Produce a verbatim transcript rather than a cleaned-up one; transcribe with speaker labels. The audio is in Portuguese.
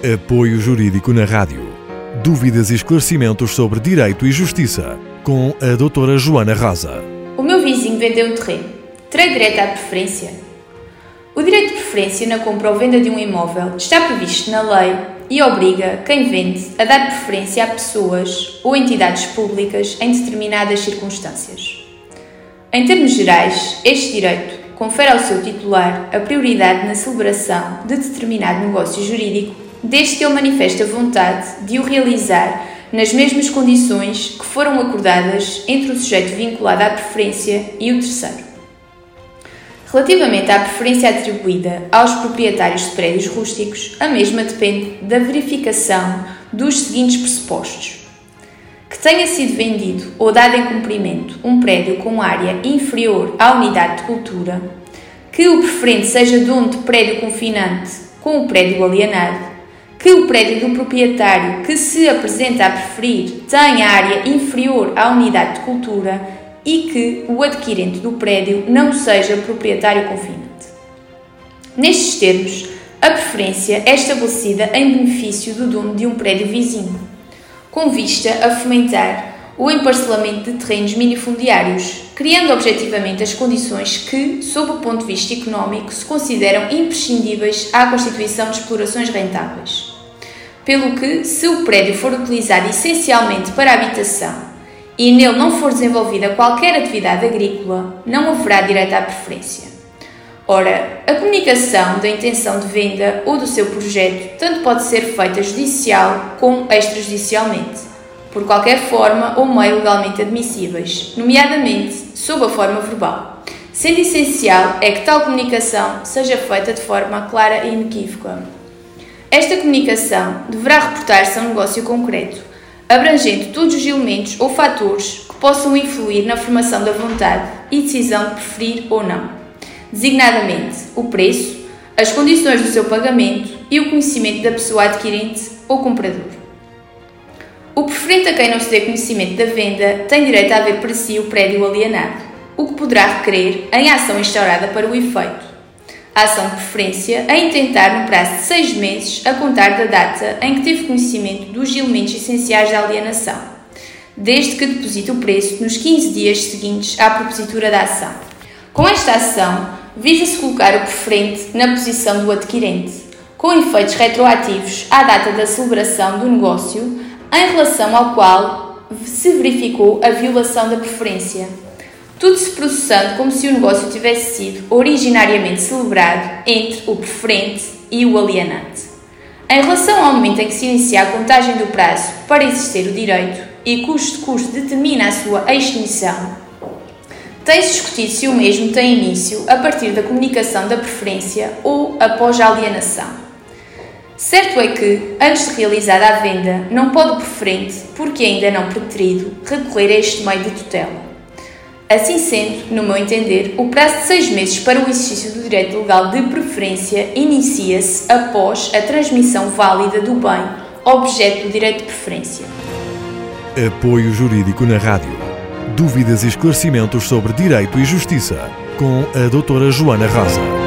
Speaker 1: Apoio Jurídico na Rádio. Dúvidas e esclarecimentos sobre direito e justiça, com a doutora Joana Rosa.
Speaker 2: O meu vizinho vendeu um terreno. Terei direito à preferência? O direito de preferência na compra ou venda de um imóvel está previsto na lei e obriga quem vende a dar preferência a pessoas ou entidades públicas em determinadas circunstâncias. Em termos gerais, este direito confere ao seu titular a prioridade na celebração de determinado negócio jurídico, desde que ele manifeste a vontade de o realizar nas mesmas condições que foram acordadas entre o sujeito vinculado à preferência e o terceiro. Relativamente à preferência atribuída aos proprietários de prédios rústicos, a mesma depende da verificação dos seguintes pressupostos: que tenha sido vendido ou dado em cumprimento um prédio com área inferior à unidade de cultura, que o preferente seja dono de prédio confinante com o prédio alienado, que o prédio do proprietário que se apresenta a preferir tenha área inferior à unidade de cultura e que o adquirente do prédio não seja proprietário confinante. Nestes termos, a preferência é estabelecida em benefício do dono de um prédio vizinho, com vista a fomentar o emparcelamento de terrenos minifundiários, criando objetivamente as condições que, sob o ponto de vista económico, se consideram imprescindíveis à constituição de explorações rentáveis. Pelo que, se o prédio for utilizado essencialmente para habitação e nele não for desenvolvida qualquer atividade agrícola, não haverá direito à preferência. Ora, a comunicação da intenção de venda ou do seu projeto tanto pode ser feita judicial como extrajudicialmente, por qualquer forma ou meio legalmente admissíveis, nomeadamente sob a forma verbal, sendo essencial é que tal comunicação seja feita de forma clara e inequívoca. Esta comunicação deverá reportar-se a um negócio concreto, abrangendo todos os elementos ou fatores que possam influir na formação da vontade e decisão de preferir ou não, designadamente o preço, as condições do seu pagamento e o conhecimento da pessoa adquirente ou comprador. O preferente a quem não se dê conhecimento da venda tem direito a haver para si o prédio alienado, o que poderá requerer em ação instaurada para o efeito. A ação de preferência a intentar no prazo de seis meses a contar da data em que teve conhecimento dos elementos essenciais da alienação, desde que deposite o preço nos quinze dias seguintes à propositura da ação. Com esta ação, visa-se colocar o preferente na posição do adquirente, com efeitos retroativos à data da celebração do negócio, em relação ao qual se verificou a violação da preferência, tudo se processando como se o negócio tivesse sido originariamente celebrado entre o preferente e o alienante. Em relação ao momento em que se inicia a contagem do prazo para existir o direito e cujo custo determina a sua extinção, tem-se discutido se o mesmo tem início a partir da comunicação da preferência ou após a alienação. Certo é que, antes de realizada a venda, não pode o preferente, porque ainda não preterido, recorrer a este meio de tutela. Assim sendo, no meu entender, o prazo de seis meses para o exercício do direito legal de preferência inicia-se após a transmissão válida do bem objeto do direito de preferência.
Speaker 1: Apoio Jurídico na Rádio. Dúvidas e esclarecimentos sobre direito e justiça, com a doutora Joana Rosa.